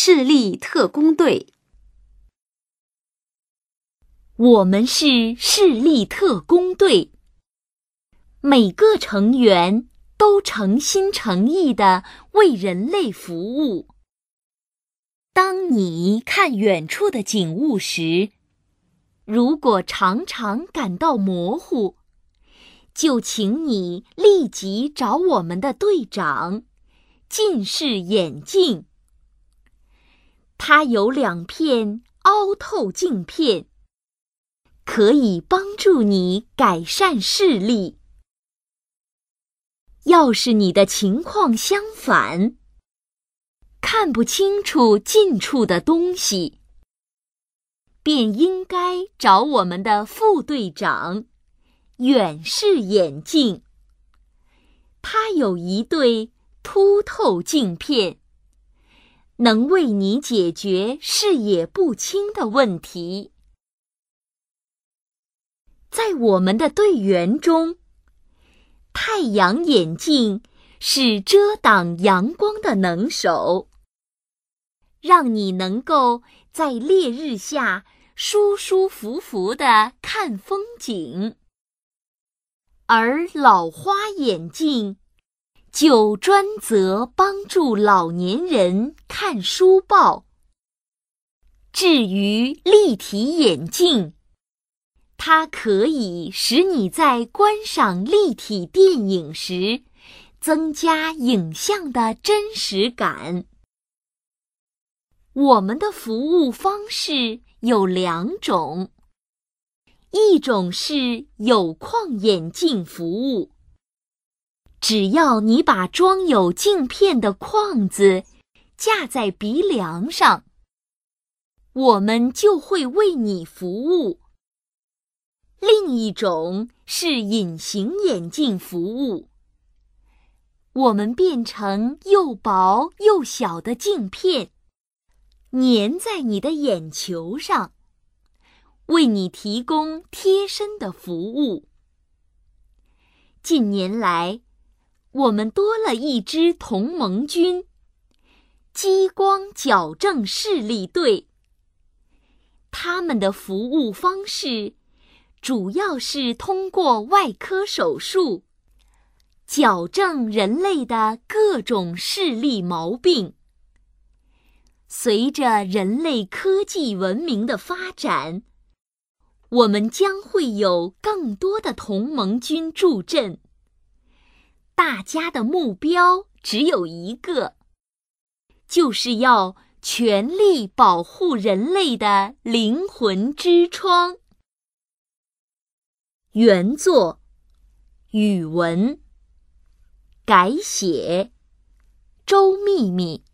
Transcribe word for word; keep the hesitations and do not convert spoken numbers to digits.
视力特工队。 我们是视力特工队，每个成员都诚心诚意地为人类服务。当你看远处的景物时，如果常常感到模糊，就请你立即找我们的队长，近视眼镜。它有两片凹透镜片，可以帮助你改善视力。要是你的情况相反，看不清楚近处的东西，便应该找我们的副队长，远视眼镜。它有一对凸透镜片，能为你解决视野不清的问题。在我们的队员中，太阳眼镜是遮挡阳光的能手，让你能够在烈日下舒舒服服地看风景。而老花眼镜就专责帮助老年人看书报。至于立体眼镜，它可以使你在观赏立体电影时增加影像的真实感。我们的服务方式有两种，一种是有框眼镜服务，只要你把装有镜片的框子架在鼻梁上，我们就会为你服务。另一种是隐形眼镜服务，我们变成又薄又小的镜片，粘在你的眼球上，为你提供贴身的服务。近年来，我们多了一支同盟军——激光矫正视力队。他们的服务方式主要是通过外科手术，矫正人类的各种视力毛病。随着人类科技文明的发展，我们将会有更多的同盟军助阵。大家的目标只有一个，就是要全力保护人类的灵魂之窗。原作：语文，改写：周秘密。